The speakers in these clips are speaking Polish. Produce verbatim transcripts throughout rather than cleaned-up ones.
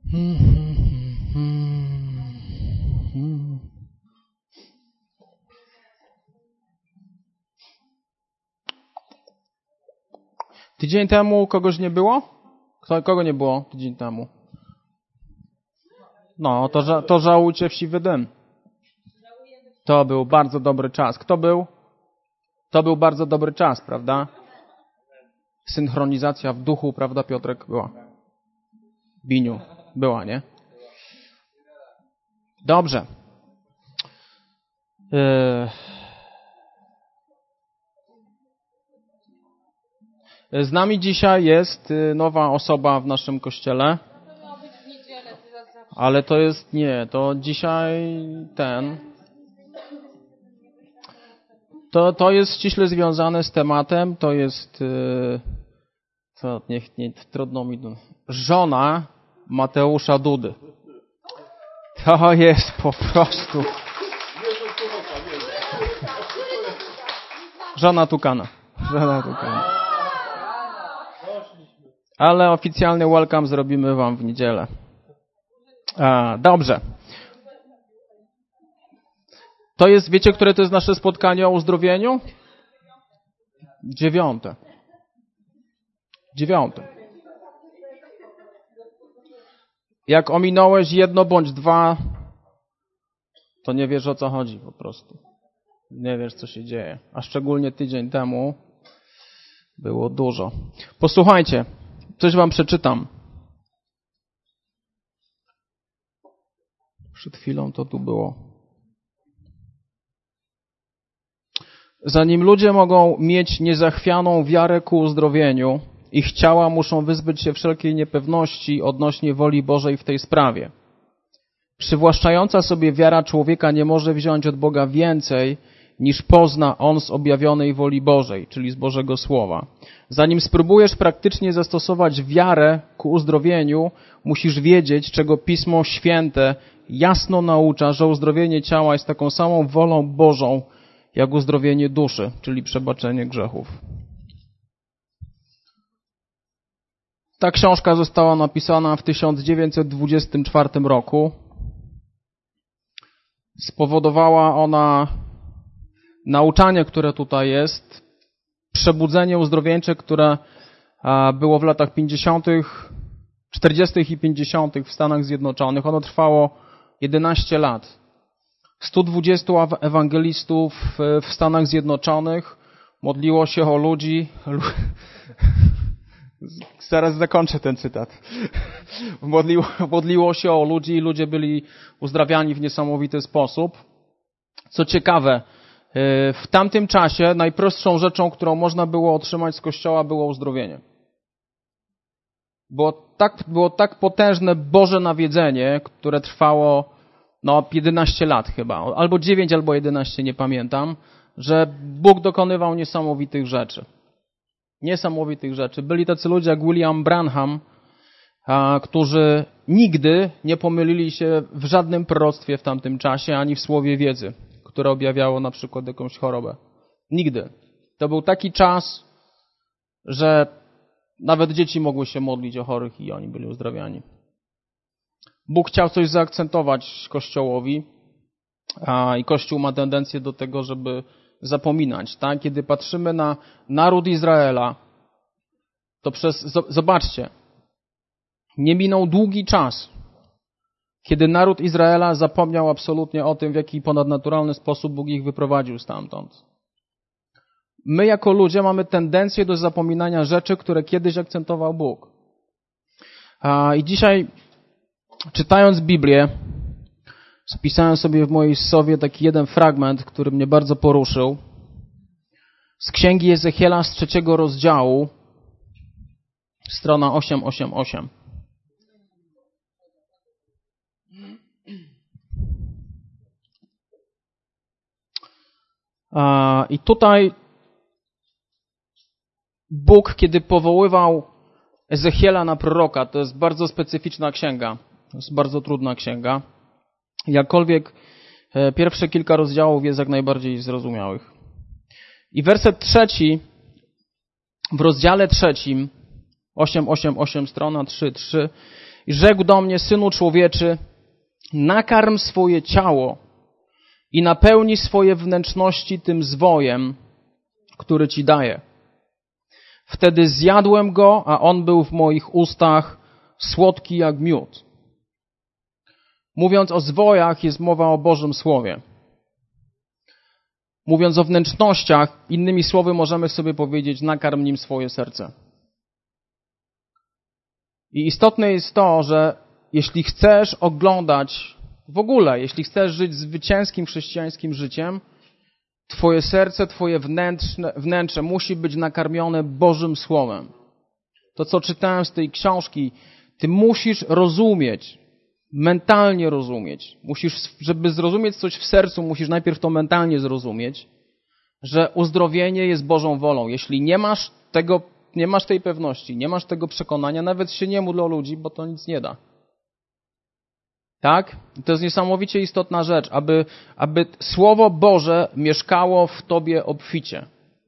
Tydzień temu kogoś nie było? Kto, kogo nie było tydzień temu? No, to, ża- to żałujcie w siwy dym. To był bardzo dobry czas. Kto był? To był bardzo dobry czas, prawda? Synchronizacja w duchu, prawda, Piotrek? Była. Biniu. Była, nie? Dobrze. Z nami dzisiaj jest nowa osoba w naszym kościele. Ale to jest, nie, to dzisiaj ten... To, to jest ściśle związane z tematem, to jest... To niech nie, trudno mi... Żona Mateusza Dudy. To jest po prostu... Żona Tukana. Żona Tukana. Ale oficjalny welcome zrobimy wam w niedzielę. A, dobrze. To jest, wiecie, które to jest nasze spotkanie o uzdrowieniu? Dziewiąte. Dziewiąte. Jak ominąłeś jedno bądź dwa, to nie wiesz, o co chodzi po prostu. Nie wiesz, co się dzieje. A szczególnie tydzień temu było dużo. Posłuchajcie, coś wam przeczytam. Przed chwilą to tu było. Zanim ludzie mogą mieć niezachwianą wiarę ku uzdrowieniu, ich ciała muszą wyzbyć się wszelkiej niepewności odnośnie woli Bożej w tej sprawie. Przywłaszczająca sobie wiara człowieka nie może wziąć od Boga więcej, niż pozna on z objawionej woli Bożej, czyli z Bożego Słowa. Zanim spróbujesz praktycznie zastosować wiarę ku uzdrowieniu, musisz wiedzieć, czego Pismo Święte jasno naucza, że uzdrowienie ciała jest taką samą wolą Bożą, jak uzdrowienie duszy, czyli przebaczenie grzechów. Ta książka została napisana w tysiąc dziewięćset dwudziestym czwartym roku. Spowodowała ona nauczanie, które tutaj jest, przebudzenie uzdrowieńcze, które było w latach pięćdziesiątych, czterdziestych i pięćdziesiątych w Stanach Zjednoczonych. Ono trwało jedenaście lat. stu dwudziestu ewangelistów w Stanach Zjednoczonych modliło się o ludzi. Zaraz zakończę ten cytat. Modliło, modliło się o ludzi i ludzie byli uzdrawiani w niesamowity sposób. Co ciekawe, w tamtym czasie najprostszą rzeczą, którą można było otrzymać z Kościoła, było uzdrowienie. Było tak, było tak potężne Boże nawiedzenie, które trwało no jedenaście lat chyba, albo dziewięć, albo jedenaście, nie pamiętam, że Bóg dokonywał niesamowitych rzeczy. Niesamowitych rzeczy. Byli tacy ludzie jak William Branham, a, którzy nigdy nie pomylili się w żadnym proroctwie w tamtym czasie, ani w słowie wiedzy, które objawiało na przykład jakąś chorobę. Nigdy. To był taki czas, że nawet dzieci mogły się modlić o chorych i oni byli uzdrawiani. Bóg chciał coś zaakcentować Kościołowi, a i Kościół ma tendencję do tego, żeby zapominać. Tak? Kiedy patrzymy na naród Izraela, to przez, zobaczcie, nie minął długi czas, kiedy naród Izraela zapomniał absolutnie o tym, w jaki ponadnaturalny sposób Bóg ich wyprowadził stamtąd. My jako ludzie mamy tendencję do zapominania rzeczy, które kiedyś akcentował Bóg. A, i dzisiaj, czytając Biblię, spisałem sobie w mojej sowie taki jeden fragment, który mnie bardzo poruszył. Z Księgi Ezechiela z trzeciego rozdziału, strona osiemset osiemdziesiąt osiem. I tutaj Bóg, kiedy powoływał Ezechiela na proroka, to jest bardzo specyficzna księga, to jest bardzo trudna księga, jakkolwiek pierwsze kilka rozdziałów jest jak najbardziej zrozumiałych. I werset trzeci, w rozdziale trzecim, osiemset osiemdziesiąt osiem, strona trzy trzy, I rzekł do mnie, synu człowieczy, nakarm swoje ciało i napełnij swoje wnętrzności tym zwojem, który ci daję. Wtedy zjadłem go, a on był w moich ustach słodki jak miód. Mówiąc o zwojach, jest mowa o Bożym Słowie. Mówiąc o wnętrznościach, innymi słowy możemy sobie powiedzieć, nakarm nim swoje serce. I istotne jest to, że jeśli chcesz oglądać w ogóle, jeśli chcesz żyć zwycięskim chrześcijańskim życiem, twoje serce, twoje wnętrze, wnętrze musi być nakarmione Bożym Słowem. To, co czytałem z tej książki, ty musisz rozumieć, mentalnie rozumieć. Musisz, żeby zrozumieć coś w sercu, musisz najpierw to mentalnie zrozumieć, że uzdrowienie jest Bożą wolą. Jeśli nie masz tego, nie masz tej pewności, nie masz tego przekonania, nawet się nie módl o ludzi, bo to nic nie da. Tak? I to jest niesamowicie istotna rzecz, aby, aby Słowo Boże mieszkało w tobie obficie.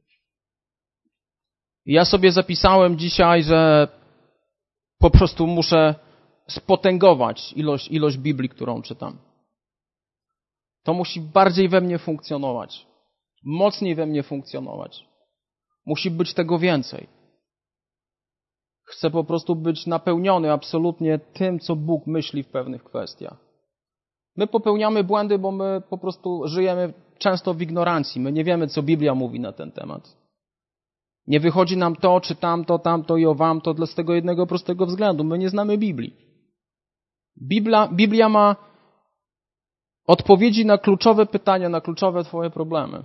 I ja sobie zapisałem dzisiaj, że po prostu muszę spotęgować ilość, ilość Biblii, którą czytam. To musi bardziej we mnie funkcjonować. Mocniej we mnie funkcjonować. Musi być tego więcej. Chcę po prostu być napełniony absolutnie tym, co Bóg myśli w pewnych kwestiach. My popełniamy błędy, bo my po prostu żyjemy często w ignorancji. My nie wiemy, co Biblia mówi na ten temat. Nie wychodzi nam to, czy tamto, tamto i owamto, dla z tego jednego prostego względu. My nie znamy Biblii. Biblia, Biblia ma odpowiedzi na kluczowe pytania, na kluczowe twoje problemy.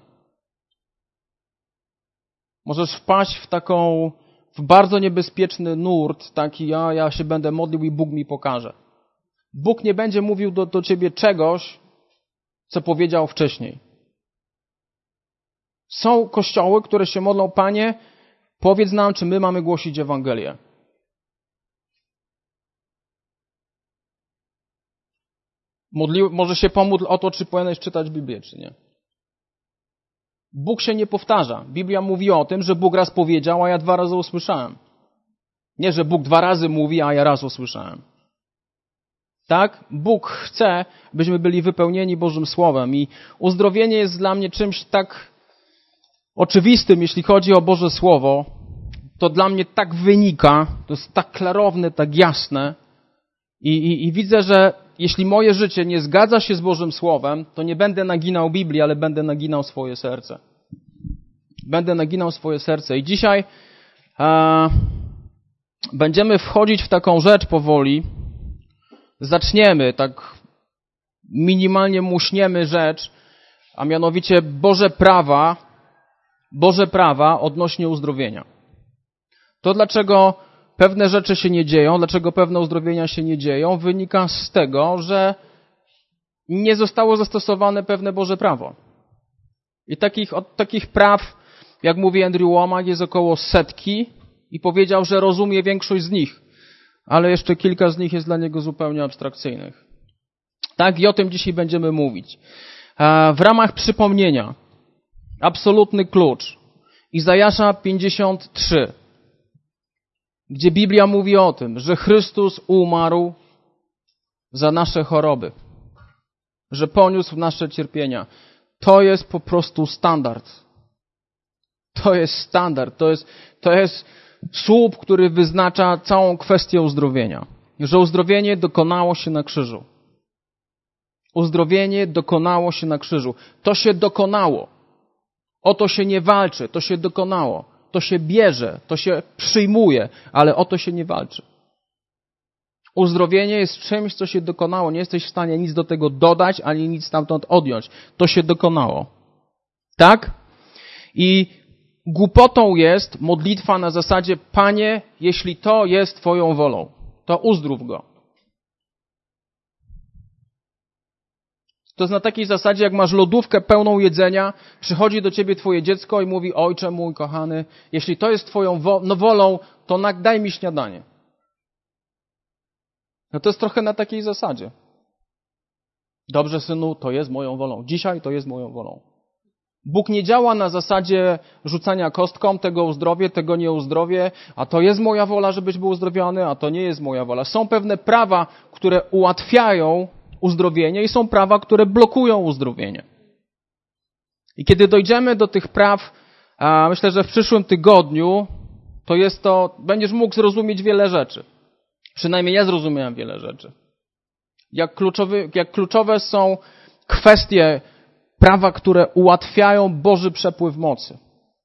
Możesz wpaść w taką, w bardzo niebezpieczny nurt, taki ja, ja się będę modlił i Bóg mi pokaże. Bóg nie będzie mówił do, do ciebie czegoś, co powiedział wcześniej. Są kościoły, które się modlą, Panie, powiedz nam, czy my mamy głosić Ewangelię. Modli, może się pomódl o to, czy powinieneś czytać Biblię, czy nie. Bóg się nie powtarza. Biblia mówi o tym, że Bóg raz powiedział, a ja dwa razy usłyszałem. Nie, że Bóg dwa razy mówi, a ja raz usłyszałem. Tak? Bóg chce, byśmy byli wypełnieni Bożym Słowem i uzdrowienie jest dla mnie czymś tak oczywistym, jeśli chodzi o Boże Słowo. To dla mnie tak wynika, to jest tak klarowne, tak jasne i, i, i widzę, że jeśli moje życie nie zgadza się z Bożym Słowem, to nie będę naginał Biblii, ale będę naginał swoje serce. Będę naginał swoje serce. I dzisiaj e, będziemy wchodzić w taką rzecz powoli. Zaczniemy, tak minimalnie muśniemy rzecz, a mianowicie Boże prawa, Boże prawa odnośnie uzdrowienia. To dlaczego pewne rzeczy się nie dzieją, dlaczego pewne uzdrowienia się nie dzieją, wynika z tego, że nie zostało zastosowane pewne Boże prawo. I takich, od takich praw, jak mówi Andrew Wommack, jest około setki i powiedział, że rozumie większość z nich, ale jeszcze kilka z nich jest dla niego zupełnie abstrakcyjnych. Tak, i o tym dzisiaj będziemy mówić. W ramach przypomnienia, absolutny klucz, Izajasza pięćdziesiąt trzy, gdzie Biblia mówi o tym, że Chrystus umarł za nasze choroby, że poniósł nasze cierpienia. To jest po prostu standard. To jest standard. To jest, to jest słup, który wyznacza całą kwestię uzdrowienia. Że uzdrowienie dokonało się na krzyżu. Uzdrowienie dokonało się na krzyżu. To się dokonało. O to się nie walczy. To się dokonało. To się bierze, to się przyjmuje, ale o to się nie walczy. Uzdrowienie jest czymś, co się dokonało. Nie jesteś w stanie nic do tego dodać, ani nic stamtąd odjąć. To się dokonało. Tak? I głupotą jest modlitwa na zasadzie, Panie, jeśli to jest Twoją wolą, to uzdrów go. To jest na takiej zasadzie, jak masz lodówkę pełną jedzenia, przychodzi do ciebie twoje dziecko i mówi, ojcze mój kochany, jeśli to jest twoją wo- no wolą, to na- daj mi śniadanie. No to jest trochę na takiej zasadzie. Dobrze, synu, to jest moją wolą. Dzisiaj to jest moją wolą. Bóg nie działa na zasadzie rzucania kostką, tego uzdrowię, tego nie uzdrowię, a to jest moja wola, żebyś był uzdrowiony, a to nie jest moja wola. Są pewne prawa, które ułatwiają uzdrowienie i są prawa, które blokują uzdrowienie. I kiedy dojdziemy do tych praw, a myślę, że w przyszłym tygodniu, to jest to, będziesz mógł zrozumieć wiele rzeczy. Przynajmniej ja zrozumiałem wiele rzeczy. Jak, kluczowy, jak kluczowe są kwestie prawa, które ułatwiają Boży przepływ mocy.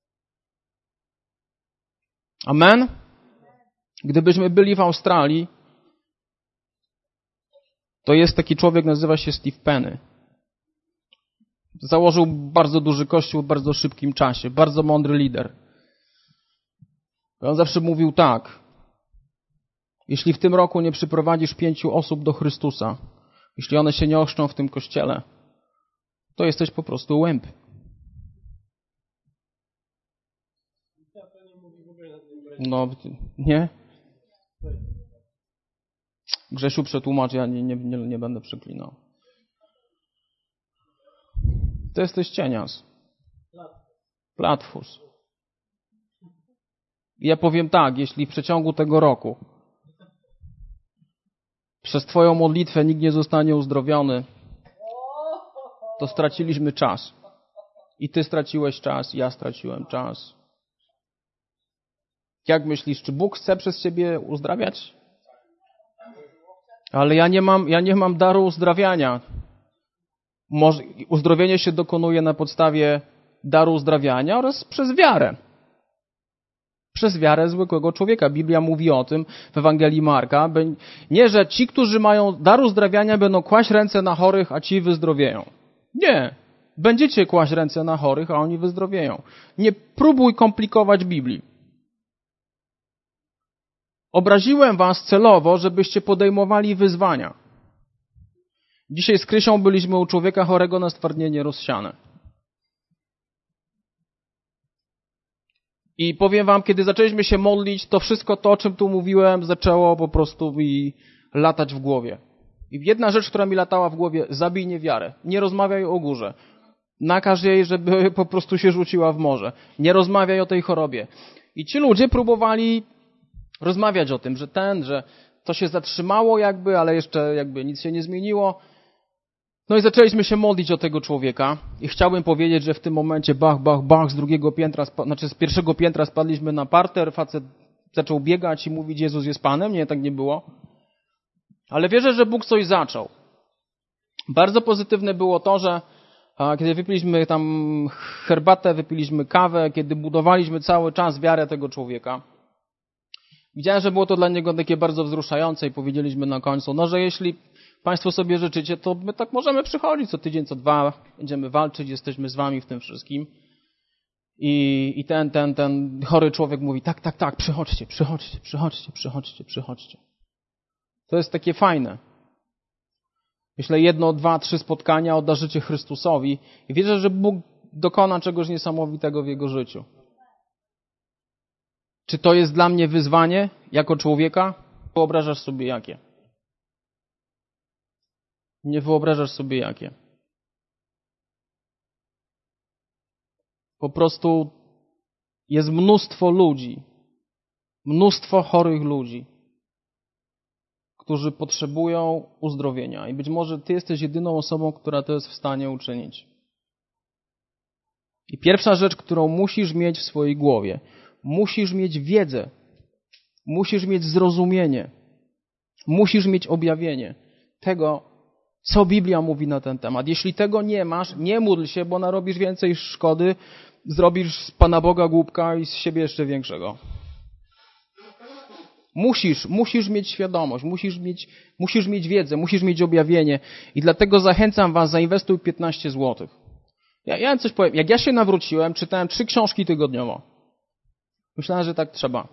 Amen? Gdybyśmy byli w Australii, to jest taki człowiek, nazywa się Steve Penny. Założył bardzo duży kościół w bardzo szybkim czasie. Bardzo mądry lider. On zawsze mówił tak. Jeśli w tym roku nie przyprowadzisz pięciu osób do Chrystusa, jeśli one się nie ochrzczą w tym kościele, to jesteś po prostu łęp. No, nie? Grzesiu, przetłumacz, ja nie, nie, nie, nie będę przeklinał. To jesteś cienias. Platfus. I ja powiem tak, jeśli w przeciągu tego roku przez Twoją modlitwę nikt nie zostanie uzdrowiony, to straciliśmy czas. I Ty straciłeś czas, ja straciłem czas. Jak myślisz, czy Bóg chce przez Ciebie uzdrawiać? Ale ja nie mam, ja nie mam daru uzdrawiania. Może, uzdrowienie się dokonuje na podstawie daru uzdrawiania oraz przez wiarę. Przez wiarę zwykłego człowieka. Biblia mówi o tym w Ewangelii Marka. Nie, że ci, którzy mają dar uzdrawiania, będą kłaść ręce na chorych, a ci wyzdrowieją. Nie. Będziecie kłaść ręce na chorych, a oni wyzdrowieją. Nie próbuj komplikować Biblii. Obraziłem was celowo, żebyście podejmowali wyzwania. Dzisiaj z Krysią byliśmy u człowieka chorego na stwardnienie rozsiane. I powiem wam, kiedy zaczęliśmy się modlić, to wszystko to, o czym tu mówiłem, zaczęło po prostu mi latać w głowie. I jedna rzecz, która mi latała w głowie, zabij niewiarę. Nie rozmawiaj o górze. Nakaż jej, żeby po prostu się rzuciła w morze. Nie rozmawiaj o tej chorobie. I ci ludzie próbowali rozmawiać o tym, że ten, że to się zatrzymało jakby, ale jeszcze jakby nic się nie zmieniło. No i zaczęliśmy się modlić o tego człowieka i chciałbym powiedzieć, że w tym momencie bach, bach, bach, z drugiego piętra, znaczy z pierwszego piętra spadliśmy na parter, facet zaczął biegać i mówić, Jezus jest Panem. Nie, tak nie było. Ale wierzę, że Bóg coś zaczął. Bardzo pozytywne było to, że a, kiedy wypiliśmy tam herbatę, wypiliśmy kawę, kiedy budowaliśmy cały czas wiarę tego człowieka, widziałem, że było to dla niego takie bardzo wzruszające i powiedzieliśmy na końcu, no że jeśli Państwo sobie życzycie, to my tak możemy przychodzić co tydzień, co dwa, będziemy walczyć, jesteśmy z wami w tym wszystkim. I, i ten, ten, ten chory człowiek mówi, tak, tak, tak, przychodźcie, przychodźcie, przychodźcie, przychodźcie, przychodźcie. To jest takie fajne. Myślę, jedno, dwa, trzy spotkania oddarzycie Chrystusowi i wierzę, że Bóg dokona czegoś niesamowitego w jego życiu. Czy to jest dla mnie wyzwanie jako człowieka? Wyobrażasz sobie jakie? Nie wyobrażasz sobie jakie. Po prostu jest mnóstwo ludzi, mnóstwo chorych ludzi, którzy potrzebują uzdrowienia. I być może ty jesteś jedyną osobą, która to jest w stanie uczynić. I pierwsza rzecz, którą musisz mieć w swojej głowie, musisz mieć wiedzę, musisz mieć zrozumienie, musisz mieć objawienie tego, co Biblia mówi na ten temat. Jeśli tego nie masz, nie módl się, bo narobisz więcej szkody, zrobisz z Pana Boga głupka i z siebie jeszcze większego. Musisz, musisz mieć świadomość, musisz mieć, musisz mieć wiedzę, musisz mieć objawienie i dlatego zachęcam was, zainwestuj piętnaście złotych. Ja, ja coś powiem, jak ja się nawróciłem, czytałem trzy książki tygodniowo. Myślałem, że tak trzeba.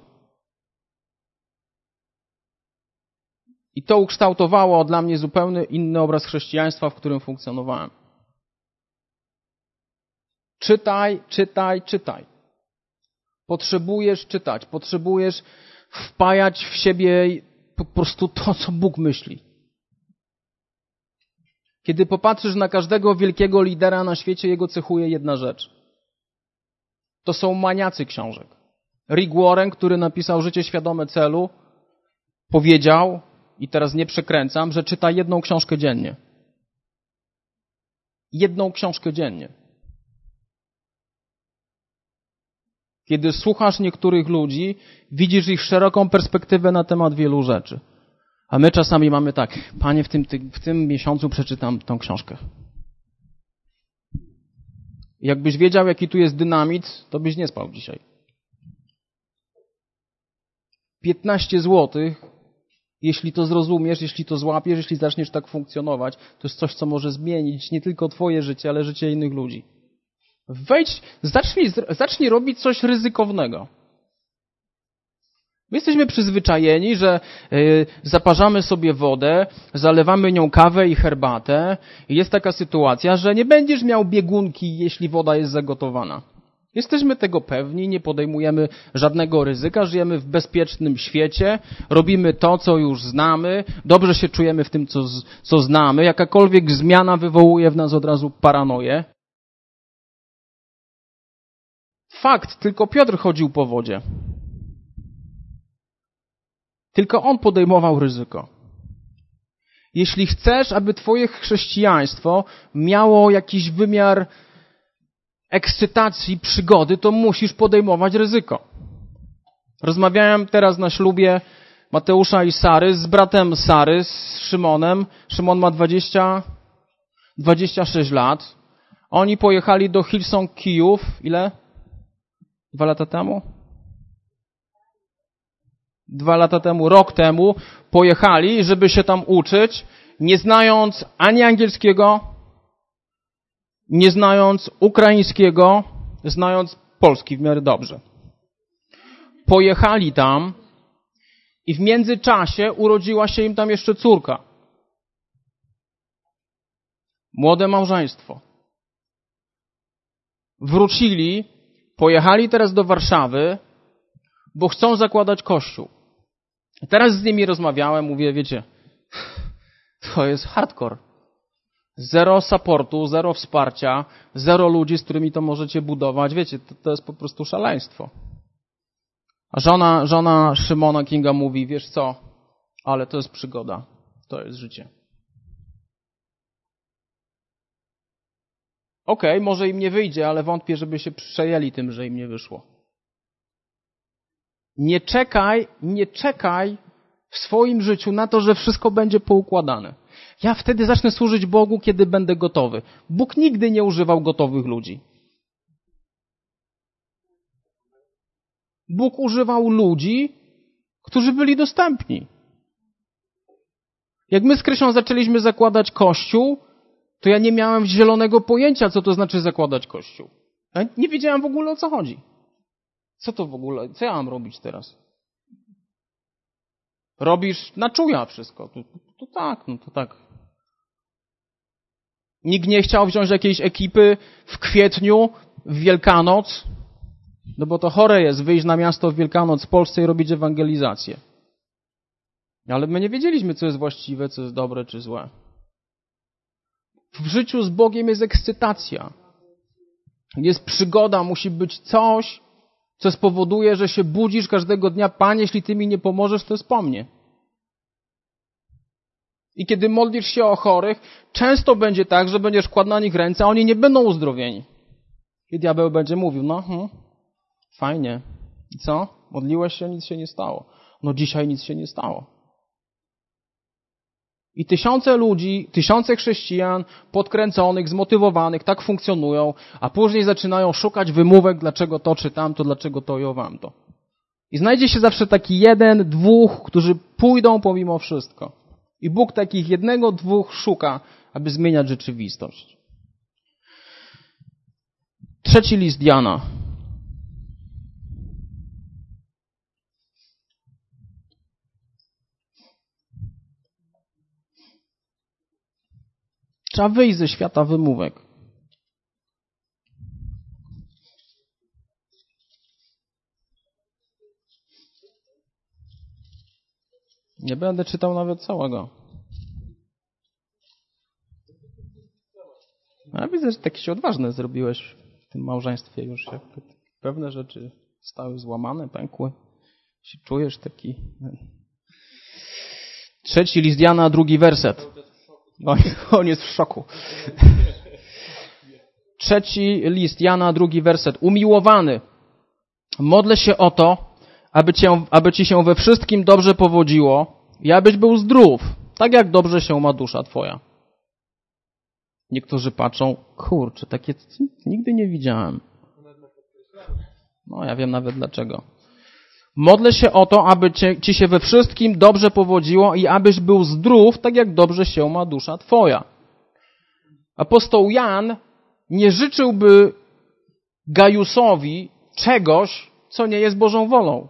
I to ukształtowało dla mnie zupełnie inny obraz chrześcijaństwa, w którym funkcjonowałem. Czytaj, czytaj, czytaj. Potrzebujesz czytać, potrzebujesz wpajać w siebie po prostu to, co Bóg myśli. Kiedy popatrzysz na każdego wielkiego lidera na świecie, jego cechuje jedna rzecz. to są maniacy książek. Rick Warren, który napisał Życie świadome celu, powiedział, i teraz nie przekręcam, że czyta jedną książkę dziennie. Jedną książkę dziennie. Kiedy słuchasz niektórych ludzi, widzisz ich szeroką perspektywę na temat wielu rzeczy. A my czasami mamy tak, Panie, w tym, w tym miesiącu przeczytam tą książkę. Jakbyś wiedział, jaki tu jest dynamit, to byś nie spał dzisiaj. piętnaście złotych, jeśli to zrozumiesz, jeśli to złapiesz, jeśli zaczniesz tak funkcjonować, to jest coś, co może zmienić nie tylko twoje życie, ale życie innych ludzi. Wejdź, zacznij, zacznij robić coś ryzykownego. My jesteśmy przyzwyczajeni, że y, zaparzamy sobie wodę, zalewamy nią kawę i herbatę i jest taka sytuacja, że nie będziesz miał biegunki, jeśli woda jest zagotowana. Jesteśmy tego pewni, nie podejmujemy żadnego ryzyka, żyjemy w bezpiecznym świecie, robimy to, co już znamy, dobrze się czujemy w tym, co, co znamy. Jakakolwiek zmiana wywołuje w nas od razu paranoję. Fakt, tylko Piotr chodził po wodzie. Tylko on podejmował ryzyko. Jeśli chcesz, aby twoje chrześcijaństwo miało jakiś wymiar ekscytacji, przygody, to musisz podejmować ryzyko. Rozmawiałem teraz na ślubie Mateusza i Sary z bratem Sary, z Szymonem. Szymon ma dwadzieścia, dwadzieścia sześć lat. Oni pojechali do Hillsong Kijów. Ile? Dwa lata temu? Dwa lata temu, rok temu pojechali, żeby się tam uczyć, nie znając ani angielskiego, nie znając ukraińskiego, znając polski w miarę dobrze. Pojechali tam i w międzyczasie urodziła się im tam jeszcze córka. Młode małżeństwo. Wrócili, pojechali teraz do Warszawy, bo chcą zakładać kościół. Teraz z nimi rozmawiałem, mówię, wiecie, to jest hardcore. Zero supportu, zero wsparcia, zero ludzi, z którymi to możecie budować. Wiecie, to, to jest po prostu szaleństwo. A żona, żona Szymona Kinga mówi, wiesz co, ale to jest przygoda, to jest życie. Okej, okay, może im nie wyjdzie, ale wątpię, żeby się przejęli tym, że im nie wyszło. Nie czekaj, nie czekaj w swoim życiu na to, że wszystko będzie poukładane. Ja wtedy zacznę służyć Bogu, kiedy będę gotowy. Bóg nigdy nie używał gotowych ludzi. Bóg używał ludzi, którzy byli dostępni. Jak my z Krysią zaczęliśmy zakładać kościół, to ja nie miałem zielonego pojęcia, co to znaczy zakładać kościół. Ja nie wiedziałem w ogóle, o co chodzi. Co to w ogóle? Co ja mam robić teraz? Robisz na czuja wszystko. To, to, to tak, no to tak. Nikt nie chciał wziąć jakiejś ekipy w kwietniu, w Wielkanoc, no bo to chore jest wyjść na miasto w Wielkanoc w Polsce i robić ewangelizację. Ale my nie wiedzieliśmy, co jest właściwe, co jest dobre, czy złe. W życiu z Bogiem jest ekscytacja. Jest przygoda, musi być coś, co spowoduje, że się budzisz każdego dnia. Panie, jeśli Ty mi nie pomożesz, to jest po mnie. I kiedy modlisz się o chorych, często będzie tak, że będziesz kładł na nich ręce, a oni nie będą uzdrowieni. I diabeł będzie mówił, no hmm, fajnie. I co? Modliłeś się, nic się nie stało. No dzisiaj nic się nie stało. I tysiące ludzi, tysiące chrześcijan podkręconych, zmotywowanych, tak funkcjonują, a później zaczynają szukać wymówek, dlaczego to czy tamto, dlaczego to i owamto. I znajdzie się zawsze taki jeden, dwóch, którzy pójdą pomimo wszystko. I Bóg takich jednego, dwóch szuka, aby zmieniać rzeczywistość. Trzeci list Jana. Trzeba wyjść ze świata wymówek. Nie będę czytał nawet całego. Ja widzę, że taki się odważny zrobiłeś w tym małżeństwie już. Pewne rzeczy zostały złamane, pękły. Się czujesz taki... Trzeci list Jana, drugi werset. No, on jest w szoku. Trzeci list Jana, drugi werset. Umiłowany, modlę się o to, aby, cię, aby ci się we wszystkim dobrze powodziło i abyś był zdrów, tak jak dobrze się ma dusza twoja. Niektórzy patrzą, kurczę, takie nigdy nie widziałem. No, ja wiem nawet dlaczego. Modlę się o to, aby cię, ci się we wszystkim dobrze powodziło i abyś był zdrów, tak jak dobrze się ma dusza twoja. Apostoł Jan nie życzyłby Gajusowi czegoś, co nie jest Bożą wolą.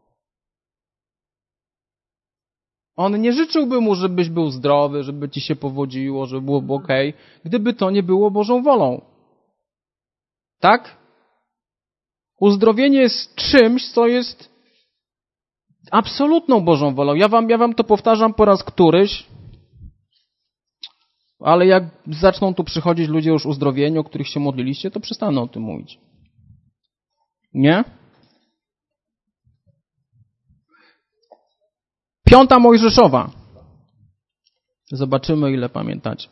On nie życzyłby mu, żebyś był zdrowy, żeby ci się powodziło, żeby było okej, gdyby to nie było Bożą wolą. Tak? Uzdrowienie jest czymś, co jest absolutną Bożą wolą. Ja wam, ja wam to powtarzam po raz któryś, ale jak zaczną tu przychodzić ludzie już uzdrowieni, o których się modliliście, to przestanę o tym mówić. Nie? Piąta Mojżeszowa. Zobaczymy, ile pamiętacie.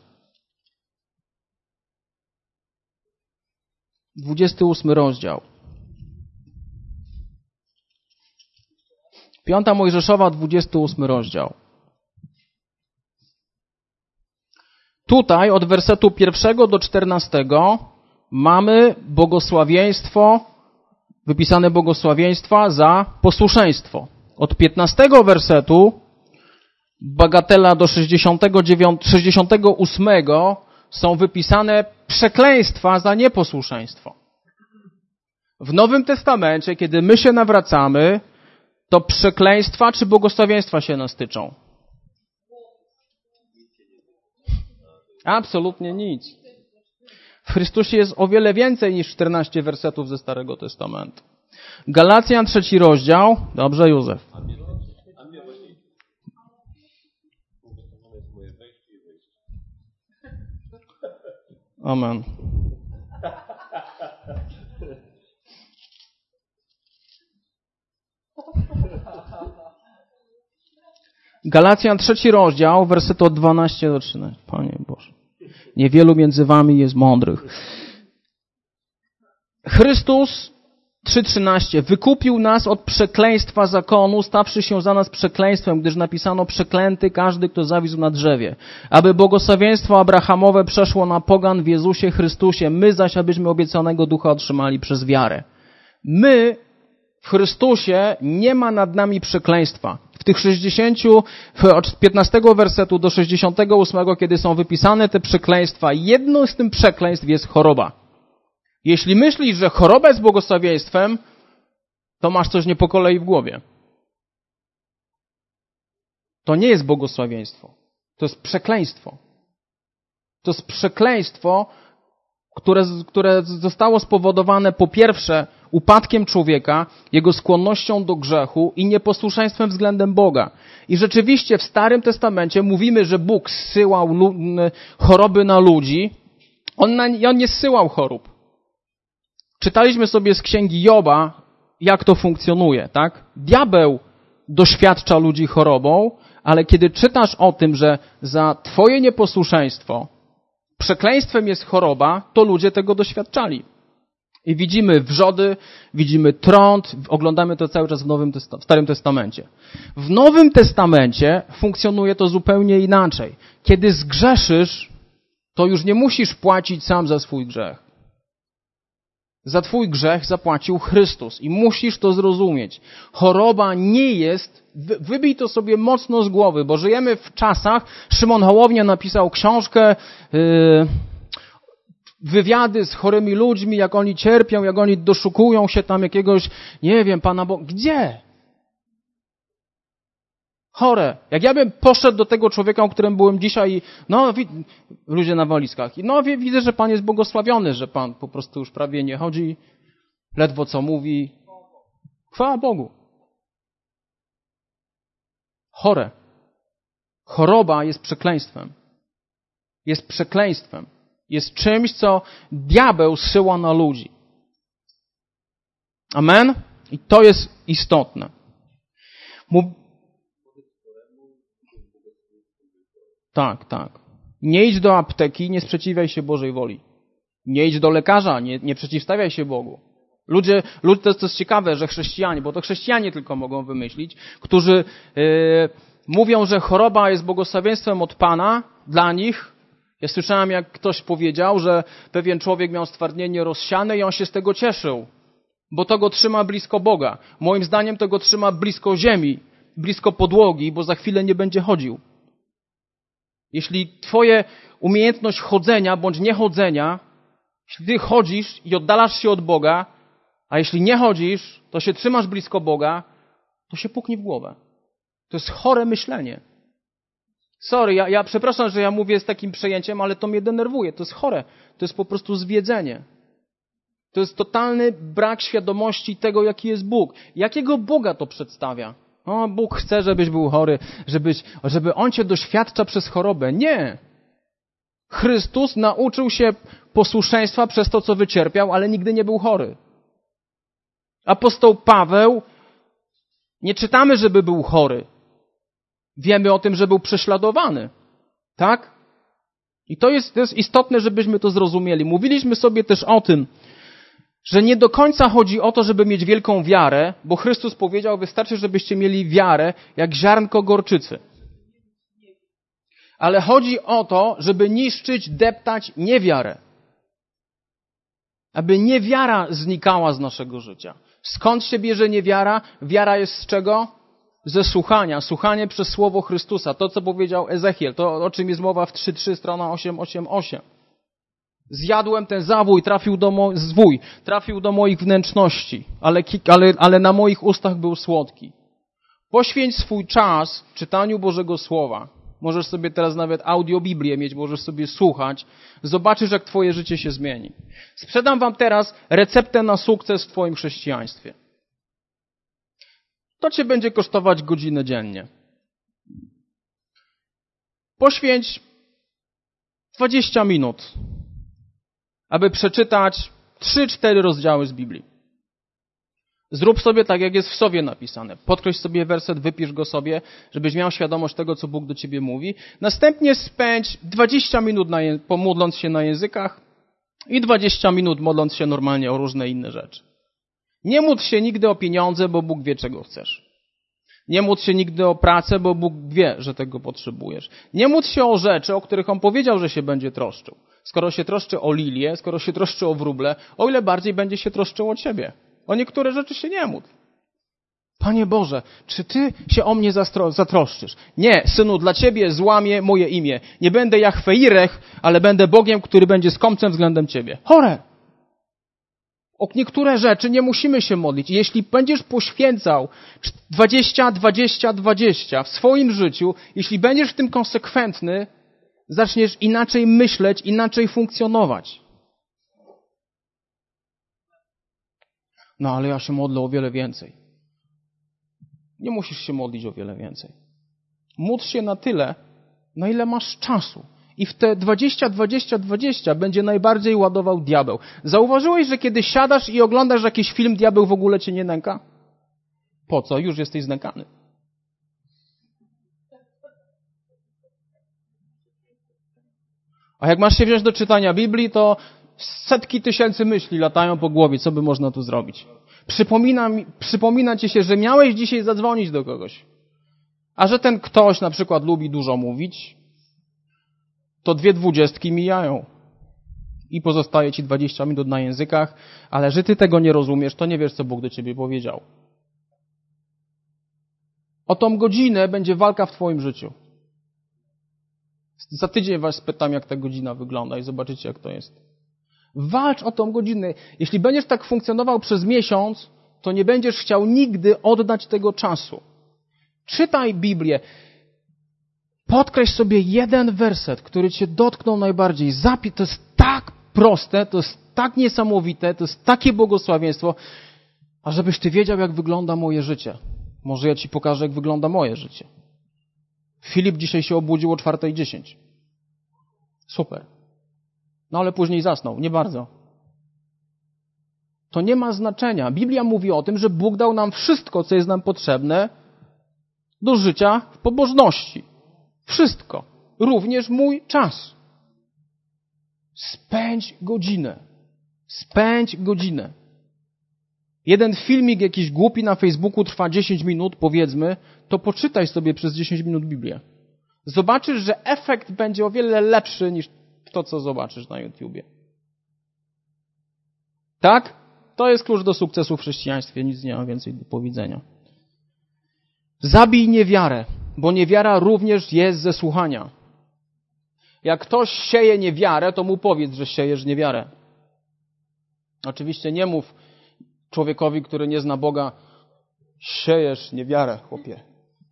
Dwudziesty ósmy rozdział. Piąta Mojżeszowa, dwudziesty ósmy rozdział. Tutaj od wersetu pierwszego do czternastego mamy błogosławieństwo, wypisane błogosławieństwa za posłuszeństwo. Od piętnastego wersetu, bagatela do sześćdziesiątego dziewiątego, sześćdziesiątego ósmego są wypisane przekleństwa za nieposłuszeństwo. W Nowym Testamencie, kiedy my się nawracamy, to przekleństwa czy błogosławieństwa się nas tyczą? Absolutnie nic. W Chrystusie jest o wiele więcej niż czternaście wersetów ze Starego Testamentu. Galacjan, trzeci rozdział. Dobrze, Józef. Amen. Galacjan, trzeci rozdział, wersety od dwunastego do trzynastego. Panie Boże, niewielu między wami jest mądrych. Chrystus, trzy trzynaście, wykupił nas od przekleństwa zakonu, stawszy się za nas przekleństwem, gdyż napisano przeklęty każdy, kto zawisł na drzewie. Aby błogosławieństwo abrahamowe przeszło na pogan w Jezusie Chrystusie, my zaś, abyśmy obiecanego ducha otrzymali przez wiarę. My w Chrystusie nie ma nad nami przekleństwa. W tych sześćdziesięciu, od piętnastego wersetu do sześćdziesiątego ósmego, kiedy są wypisane te przekleństwa, jedno z tych przekleństw jest choroba. Jeśli myślisz, że choroba jest błogosławieństwem, to masz coś nie po kolei w głowie. To nie jest błogosławieństwo. To jest przekleństwo. To jest przekleństwo, które, które zostało spowodowane po pierwsze upadkiem człowieka, jego skłonnością do grzechu i nieposłuszeństwem względem Boga. I rzeczywiście w Starym Testamencie mówimy, że Bóg zsyłał lu- choroby na ludzi. On, na, on nie zsyłał chorób. Czytaliśmy sobie z księgi Joba, jak to funkcjonuje, tak? Diabeł doświadcza ludzi chorobą, ale kiedy czytasz o tym, że za twoje nieposłuszeństwo przekleństwem jest choroba, to ludzie tego doświadczali. I widzimy wrzody, widzimy trąd, oglądamy to cały czas w, Nowym Testa- w Starym Testamencie. W Nowym Testamencie funkcjonuje to zupełnie inaczej. Kiedy zgrzeszysz, to już nie musisz płacić sam za swój grzech. Za twój grzech zapłacił Chrystus i musisz to zrozumieć. Choroba nie jest, wybij to sobie mocno z głowy, bo żyjemy w czasach, Szymon Hołownia napisał książkę, yy, wywiady z chorymi ludźmi, jak oni cierpią, jak oni doszukują się tam jakiegoś, nie wiem, Pana Boga. Gdzie? Chore. Jak ja bym poszedł do tego człowieka, o którym byłem dzisiaj, no, wi- ludzie na walizkach, no, wi- widzę, że Pan jest błogosławiony, że Pan po prostu już prawie nie chodzi, ledwo co mówi. Chwała Bogu. Chore. Choroba jest przekleństwem. Jest przekleństwem. Jest czymś, co diabeł zsyła na ludzi. Amen? I to jest istotne. Mów... Tak, tak. Nie idź do apteki, nie sprzeciwiaj się Bożej woli. Nie idź do lekarza, nie, nie przeciwstawiaj się Bogu. Ludzie, ludzie, to jest ciekawe, że chrześcijanie, bo to chrześcijanie tylko mogą wymyślić, którzy yy, mówią, że choroba jest błogosławieństwem od Pana dla nich. Ja słyszałem, jak ktoś powiedział, że pewien człowiek miał stwardnienie rozsiane i on się z tego cieszył, bo to go trzyma blisko Boga. Moim zdaniem to go trzyma blisko ziemi, blisko podłogi, bo za chwilę nie będzie chodził. Jeśli twoje umiejętność chodzenia bądź niechodzenia, jeśli ty chodzisz i oddalasz się od Boga, a jeśli nie chodzisz, to się trzymasz blisko Boga, to się puknie w głowę. To jest chore myślenie. Sorry, ja, ja przepraszam, że ja mówię z takim przejęciem, ale to mnie denerwuje. To jest chore. To jest po prostu zwiedzenie. To jest totalny brak świadomości tego, jaki jest Bóg. Jakiego Boga to przedstawia? O, Bóg chce, żebyś był chory, żebyś, żeby On cię doświadcza przez chorobę. Nie. Chrystus nauczył się posłuszeństwa przez to, co wycierpiał, ale nigdy nie był chory. Apostoł Paweł, nie czytamy, żeby był chory. Wiemy o tym, że był prześladowany. Tak? I to jest, to jest istotne, żebyśmy to zrozumieli. Mówiliśmy sobie też o tym, że nie do końca chodzi o to, żeby mieć wielką wiarę, bo Chrystus powiedział, wystarczy, żebyście mieli wiarę jak ziarnko gorczycy. Ale chodzi o to, żeby niszczyć, deptać niewiarę. Aby niewiara znikała z naszego życia. Skąd się bierze niewiara? Wiara jest z czego? Ze słuchania. Słuchanie przez Słowo Chrystusa. To, co powiedział Ezechiel. To, o czym jest mowa w trzy trzy, strona osiem osiem osiem. Zjadłem ten zawój, trafił do mo- zwój, trafił do moich wnętrzności, ale, ale, ale na moich ustach był słodki. Poświęć swój czas czytaniu Bożego Słowa. Możesz sobie teraz nawet audiobiblię mieć, możesz sobie słuchać. Zobaczysz, jak twoje życie się zmieni. Sprzedam wam teraz receptę na sukces w twoim chrześcijaństwie. To cię będzie kosztować godzinę dziennie. Poświęć dwadzieścia minut, aby przeczytać trzy cztery rozdziały z Biblii. Zrób sobie tak, jak jest w Sowie napisane. Podkreśl sobie werset, wypisz go sobie, żebyś miał świadomość tego, co Bóg do ciebie mówi. Następnie spędź dwadzieścia minut na, pomodląc się na językach i dwadzieścia minut modląc się normalnie o różne inne rzeczy. Nie módl się nigdy o pieniądze, bo Bóg wie, czego chcesz. Nie módl się nigdy o pracę, bo Bóg wie, że tego potrzebujesz. Nie módl się o rzeczy, o których On powiedział, że się będzie troszczył. Skoro się troszczy o lilię, skoro się troszczy o wróble, o ile bardziej będzie się troszczył o ciebie. O niektóre rzeczy się nie módl. Panie Boże, czy Ty się o mnie zastro- zatroszczysz? Nie, synu, dla Ciebie złamię moje imię. Nie będę Jahwe Jireh, ale będę Bogiem, który będzie skąpcem względem Ciebie. Chore! O niektóre rzeczy nie musimy się modlić. Jeśli będziesz poświęcał dwadzieścia, dwadzieścia, dwadzieścia w swoim życiu, jeśli będziesz w tym konsekwentny, zaczniesz inaczej myśleć, inaczej funkcjonować. No ale ja się modlę o wiele więcej. Nie musisz się modlić o wiele więcej. Módl się na tyle, na ile masz czasu. I w te dwadzieścia, dwadzieścia, dwadzieścia będzie najbardziej ładował diabeł. Zauważyłeś, że kiedy siadasz i oglądasz jakiś film, diabeł w ogóle cię nie nęka? Po co? Już jesteś znękany. A jak masz się wziąć do czytania Biblii, to setki tysięcy myśli latają po głowie, co by można tu zrobić. Przypomina, mi, przypomina ci się, że miałeś dzisiaj zadzwonić do kogoś. A że ten ktoś na przykład lubi dużo mówić, to dwie dwudziestki mijają. I pozostaje ci dwadzieścia minut na językach, ale że ty tego nie rozumiesz, to nie wiesz, co Bóg do ciebie powiedział. O tą godzinę będzie walka w twoim życiu. Za tydzień was spytam, jak ta godzina wygląda i zobaczycie, jak to jest. Walcz o tą godzinę. Jeśli będziesz tak funkcjonował przez miesiąc, to nie będziesz chciał nigdy oddać tego czasu. Czytaj Biblię. Podkreśl sobie jeden werset, który cię dotknął najbardziej. Zapi- to jest tak proste, to jest tak niesamowite, to jest takie błogosławieństwo, a żebyś ty wiedział, jak wygląda moje życie. Może ja ci pokażę, jak wygląda moje życie. Filip dzisiaj się obudził o czwarta dziesięć. Super. No ale później zasnął. Nie bardzo. To nie ma znaczenia. Biblia mówi o tym, że Bóg dał nam wszystko, co jest nam potrzebne do życia w pobożności. Wszystko. Również mój czas. Spędź godzinę. Spędź godzinę. Jeden filmik jakiś głupi na Facebooku trwa dziesięć minut, powiedzmy, to poczytaj sobie przez dziesięć minut Biblię. Zobaczysz, że efekt będzie o wiele lepszy niż to, co zobaczysz na YouTubie. Tak? To jest klucz do sukcesu w chrześcijaństwie. Nic nie ma więcej do powiedzenia. Zabij niewiarę, bo niewiara również jest ze słuchania. Jak ktoś sieje niewiarę, to mu powiedz, że siejesz niewiarę. Oczywiście nie mów człowiekowi, który nie zna Boga, siejesz niewiarę, chłopie.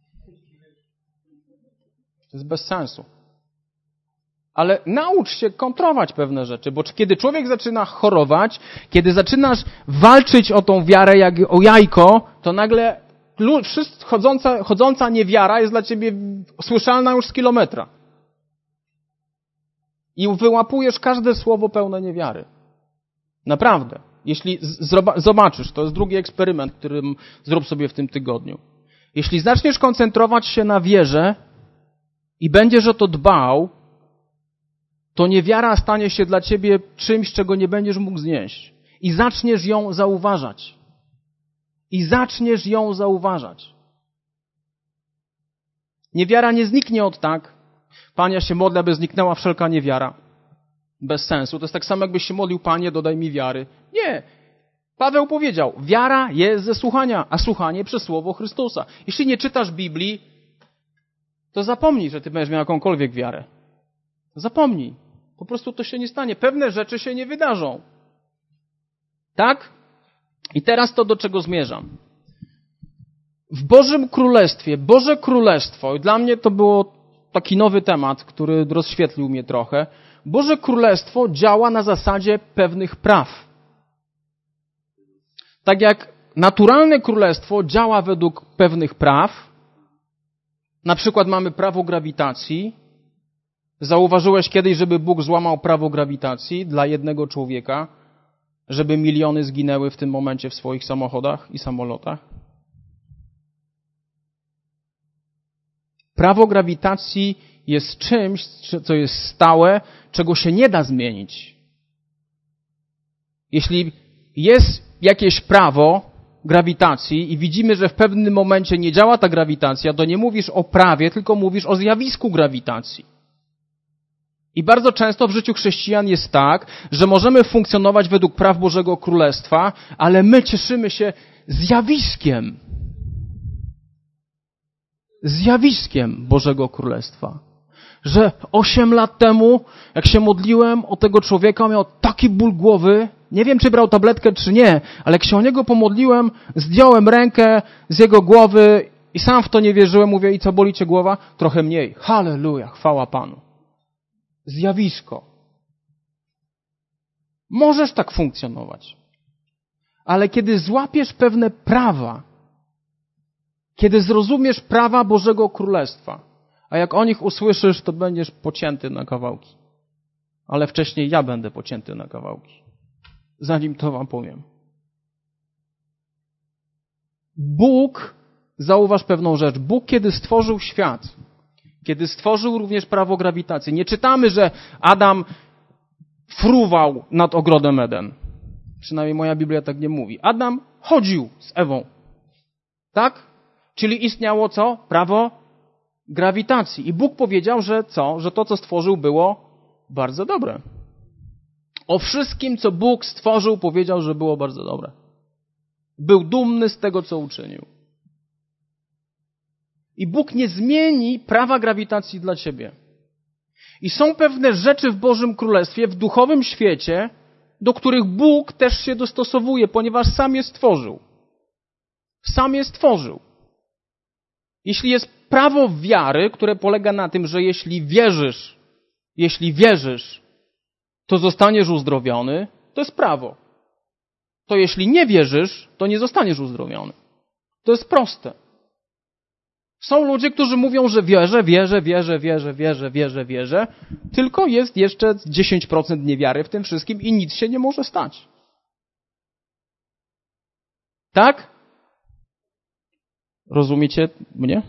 To jest bez sensu. Ale naucz się kontrować pewne rzeczy, bo kiedy człowiek zaczyna chorować, kiedy zaczynasz walczyć o tą wiarę jak o jajko, to nagle chodząca, chodząca niewiara jest dla ciebie słyszalna już z kilometra. I wyłapujesz każde słowo pełne niewiary. Naprawdę. Jeśli zobaczysz, to jest drugi eksperyment, który zrób sobie w tym tygodniu. Jeśli zaczniesz koncentrować się na wierze i będziesz o to dbał, to niewiara stanie się dla ciebie czymś, czego nie będziesz mógł znieść. I zaczniesz ją zauważać. I zaczniesz ją zauważać. Niewiara nie zniknie od tak. Panie, ja się modlę, aby zniknęła wszelka niewiara. Bez sensu. To jest tak samo, jakbyś się modlił, Panie, dodaj mi wiary. Nie. Paweł powiedział, wiara jest ze słuchania, a słuchanie przez słowo Chrystusa. Jeśli nie czytasz Biblii, to zapomnij, że ty będziesz miał jakąkolwiek wiarę. Zapomnij. Po prostu to się nie stanie. Pewne rzeczy się nie wydarzą. Tak? I teraz to, do czego zmierzam. W Bożym Królestwie, Boże Królestwo, i dla mnie to było taki nowy temat, który rozświetlił mnie trochę. Boże Królestwo działa na zasadzie pewnych praw. Tak jak naturalne królestwo działa według pewnych praw, na przykład mamy prawo grawitacji. Zauważyłeś kiedyś, żeby Bóg złamał prawo grawitacji dla jednego człowieka, żeby miliony zginęły w tym momencie w swoich samochodach i samolotach? Prawo grawitacji jest czymś, co jest stałe, czego się nie da zmienić. Jeśli jest jakieś prawo grawitacji i widzimy, że w pewnym momencie nie działa ta grawitacja, to nie mówisz o prawie, tylko mówisz o zjawisku grawitacji. I bardzo często w życiu chrześcijan jest tak, że możemy funkcjonować według praw Bożego Królestwa, ale my cieszymy się zjawiskiem. Zjawiskiem Bożego Królestwa. Że osiem lat temu, jak się modliłem o tego człowieka, miał taki ból głowy, nie wiem, czy brał tabletkę, czy nie, ale jak się o niego pomodliłem, zdjąłem rękę z jego głowy i sam w to nie wierzyłem, mówię, i co, boli cię głowa? Trochę mniej. Halleluja, chwała Panu. Zjawisko. Możesz tak funkcjonować. Ale kiedy złapiesz pewne prawa, kiedy zrozumiesz prawa Bożego Królestwa, a jak o nich usłyszysz, to będziesz pocięty na kawałki. Ale wcześniej ja będę pocięty na kawałki. Zanim to wam powiem. Bóg, zauważ pewną rzecz, Bóg kiedy stworzył świat, kiedy stworzył również prawo grawitacji, nie czytamy, że Adam fruwał nad ogrodem Eden. Przynajmniej moja Biblia tak nie mówi. Adam chodził z Ewą. Tak? Czyli istniało co? Prawo grawitacji. I Bóg powiedział, że co? Że to, co stworzył, było bardzo dobre. O wszystkim, co Bóg stworzył, powiedział, że było bardzo dobre. Był dumny z tego, co uczynił. I Bóg nie zmieni prawa grawitacji dla ciebie. I są pewne rzeczy w Bożym Królestwie, w duchowym świecie, do których Bóg też się dostosowuje, ponieważ sam je stworzył. Sam je stworzył. Jeśli jest prawo wiary, które polega na tym, że jeśli wierzysz, jeśli wierzysz, to zostaniesz uzdrowiony, to jest prawo. To jeśli nie wierzysz, to nie zostaniesz uzdrowiony. To jest proste. Są ludzie, którzy mówią, że wierzę, wierzę, wierzę, wierzę, wierzę, wierzę, wierzę, tylko jest jeszcze dziesięć procent niewiary w tym wszystkim i nic się nie może stać. Tak? Rozumiecie mnie?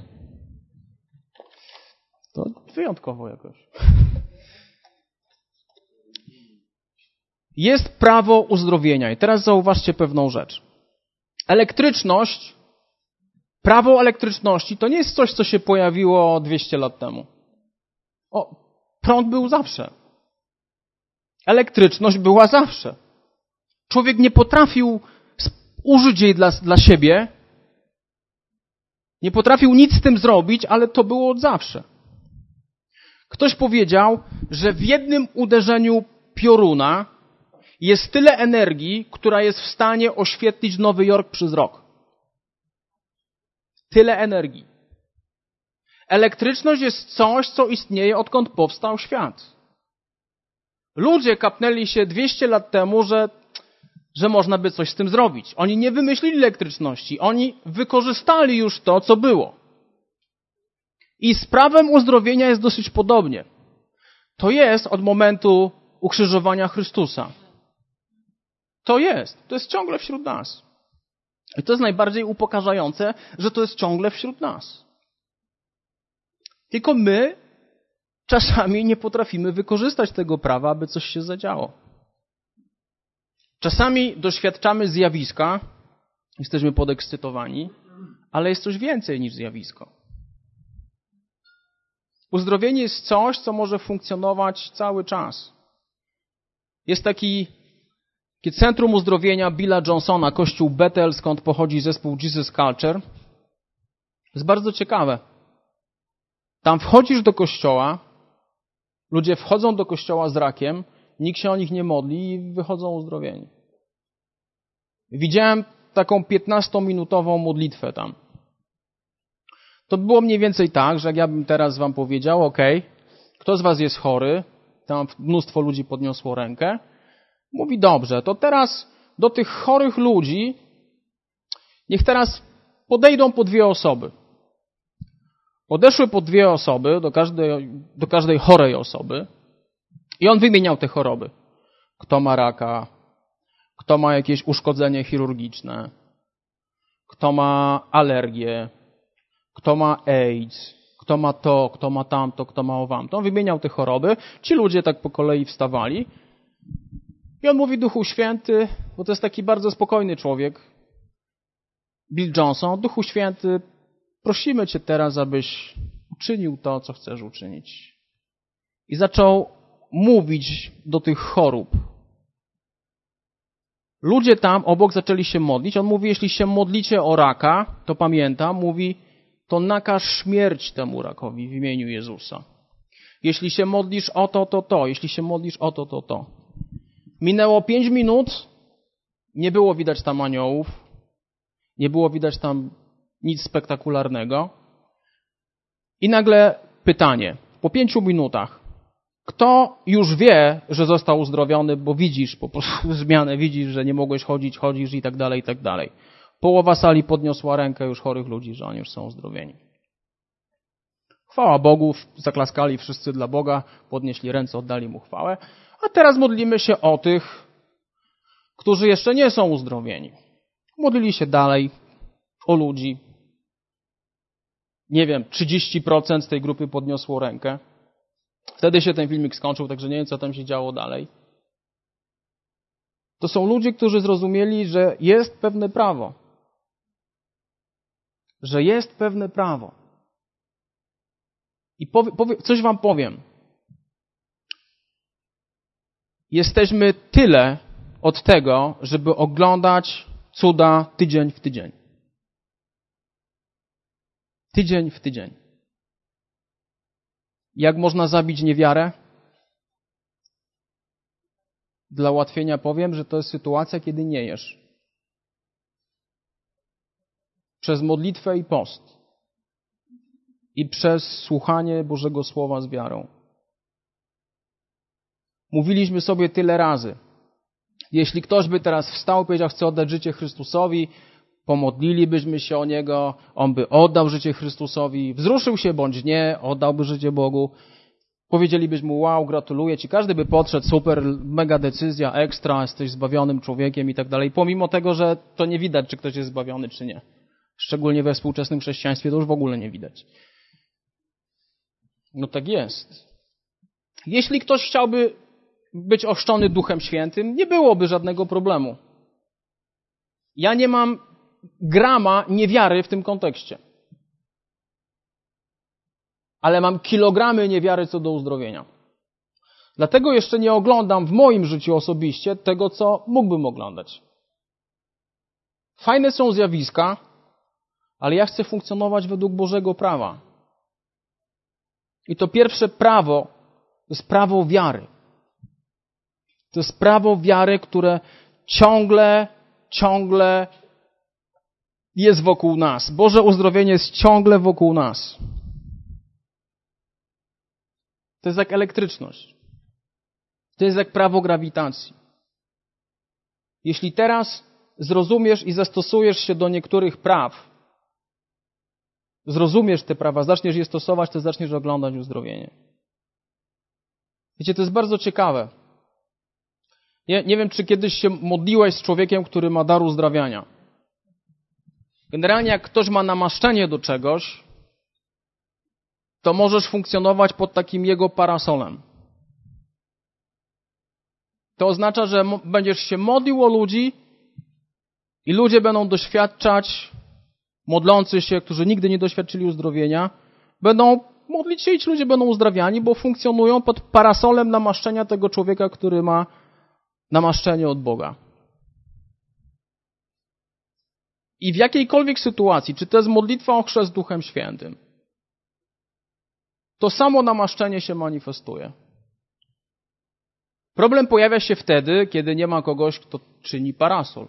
To wyjątkowo jakoś. Jest prawo uzdrowienia. I teraz zauważcie pewną rzecz. Elektryczność, prawo elektryczności to nie jest coś, co się pojawiło dwieście lat temu. O, prąd był zawsze. Elektryczność była zawsze. Człowiek nie potrafił użyć jej dla, dla siebie, nie potrafił nic z tym zrobić, ale to było od zawsze. Ktoś powiedział, że w jednym uderzeniu pioruna jest tyle energii, która jest w stanie oświetlić Nowy Jork przez rok. Tyle energii. Elektryczność jest coś, co istnieje, odkąd powstał świat. Ludzie kapnęli się dwieście lat temu, że, że można by coś z tym zrobić. Oni nie wymyślili elektryczności. Oni wykorzystali już to, co było. I z prawem uzdrowienia jest dosyć podobnie. To jest od momentu ukrzyżowania Chrystusa. To jest. To jest ciągle wśród nas. I to jest najbardziej upokarzające, że to jest ciągle wśród nas. Tylko my czasami nie potrafimy wykorzystać tego prawa, aby coś się zadziało. Czasami doświadczamy zjawiska, jesteśmy podekscytowani, ale jest coś więcej niż zjawisko. Uzdrowienie jest coś, co może funkcjonować cały czas. Jest taki takie centrum uzdrowienia Billa Johnsona, kościół Bethel, skąd pochodzi zespół Jesus Culture. To jest bardzo ciekawe. Tam wchodzisz do kościoła, ludzie wchodzą do kościoła z rakiem, nikt się o nich nie modli i wychodzą uzdrowieni. Widziałem taką piętnastominutową modlitwę tam. To było mniej więcej tak, że jak ja bym teraz wam powiedział, ok, kto z was jest chory, tam mnóstwo ludzi podniosło rękę, mówi, dobrze, to teraz do tych chorych ludzi niech teraz podejdą po dwie osoby. Podeszły po dwie osoby do każdej, do każdej chorej osoby i on wymieniał te choroby. Kto ma raka, kto ma jakieś uszkodzenie chirurgiczne, kto ma alergię, kto ma AIDS, kto ma to, kto ma tamto, kto ma owamto. On wymieniał te choroby. Ci ludzie tak po kolei wstawali. I on mówi, Duchu Święty, bo to jest taki bardzo spokojny człowiek, Bill Johnson, Duchu Święty, prosimy Cię teraz, abyś uczynił to, co chcesz uczynić. I zaczął mówić do tych chorób. Ludzie tam obok zaczęli się modlić. On mówi, jeśli się modlicie o raka, to pamiętam, mówi, to nakaż śmierć temu rakowi w imieniu Jezusa. Jeśli się modlisz o to, to to. Jeśli się modlisz o to, to to. Minęło pięć minut, nie było widać tam aniołów, nie było widać tam nic spektakularnego. I nagle pytanie, po pięciu minutach, kto już wie, że został uzdrowiony, bo widzisz po prostu zmianę, widzisz, że nie mogłeś chodzić, chodzisz i tak dalej, i tak dalej. Połowa sali podniosła rękę już chorych ludzi, że oni już są uzdrowieni. Chwała Bogu, zaklaskali wszyscy dla Boga, podnieśli ręce, oddali Mu chwałę. A teraz modlimy się o tych, którzy jeszcze nie są uzdrowieni. Modlili się dalej o ludzi. Nie wiem, trzydzieści procent z tej grupy podniosło rękę. Wtedy się ten filmik skończył, także nie wiem, co tam się działo dalej. To są ludzie, którzy zrozumieli, że jest pewne prawo. Że jest pewne prawo. I powie, powie, coś wam powiem. Jesteśmy tyle od tego, żeby oglądać cuda tydzień w tydzień. Tydzień w tydzień. Jak można zabić niewiarę? Dla ułatwienia powiem, że to jest sytuacja, kiedy nie jesz. Przez modlitwę i post. I przez słuchanie Bożego Słowa z wiarą. Mówiliśmy sobie tyle razy. Jeśli ktoś by teraz wstał i powiedział, chce oddać życie Chrystusowi, pomodlilibyśmy się o Niego, On by oddał życie Chrystusowi, wzruszył się bądź nie, oddałby życie Bogu. Powiedzielibyśmy, wow, gratuluję Ci. Każdy by podszedł, super, mega decyzja, ekstra, jesteś zbawionym człowiekiem i tak dalej. Pomimo tego, że to nie widać, czy ktoś jest zbawiony, czy nie. Szczególnie we współczesnym chrześcijaństwie to już w ogóle nie widać. No tak jest. Jeśli ktoś chciałby być ochrzczony Duchem Świętym, nie byłoby żadnego problemu. Ja nie mam grama niewiary w tym kontekście. Ale mam kilogramy niewiary co do uzdrowienia. Dlatego jeszcze nie oglądam w moim życiu osobiście tego, co mógłbym oglądać. Fajne są zjawiska, ale ja chcę funkcjonować według Bożego prawa. I to pierwsze prawo to jest prawo wiary. To jest prawo wiary, które ciągle, ciągle jest wokół nas. Boże uzdrowienie jest ciągle wokół nas. To jest jak elektryczność. To jest jak prawo grawitacji. Jeśli teraz zrozumiesz i zastosujesz się do niektórych praw, zrozumiesz te prawa, zaczniesz je stosować, to zaczniesz oglądać uzdrowienie. Wiecie, to jest bardzo ciekawe. Nie, nie wiem, czy kiedyś się modliłeś z człowiekiem, który ma dar uzdrawiania. Generalnie jak ktoś ma namaszczenie do czegoś, to możesz funkcjonować pod takim jego parasolem. To oznacza, że będziesz się modlił o ludzi i ludzie będą doświadczać, modlący się, którzy nigdy nie doświadczyli uzdrowienia, będą modlić się i ci ludzie będą uzdrawiani, bo funkcjonują pod parasolem namaszczenia tego człowieka, który ma namaszczenie od Boga. I w jakiejkolwiek sytuacji, czy to jest modlitwa o chrzest Duchem Świętym, to samo namaszczenie się manifestuje. Problem pojawia się wtedy, kiedy nie ma kogoś, kto czyni parasol.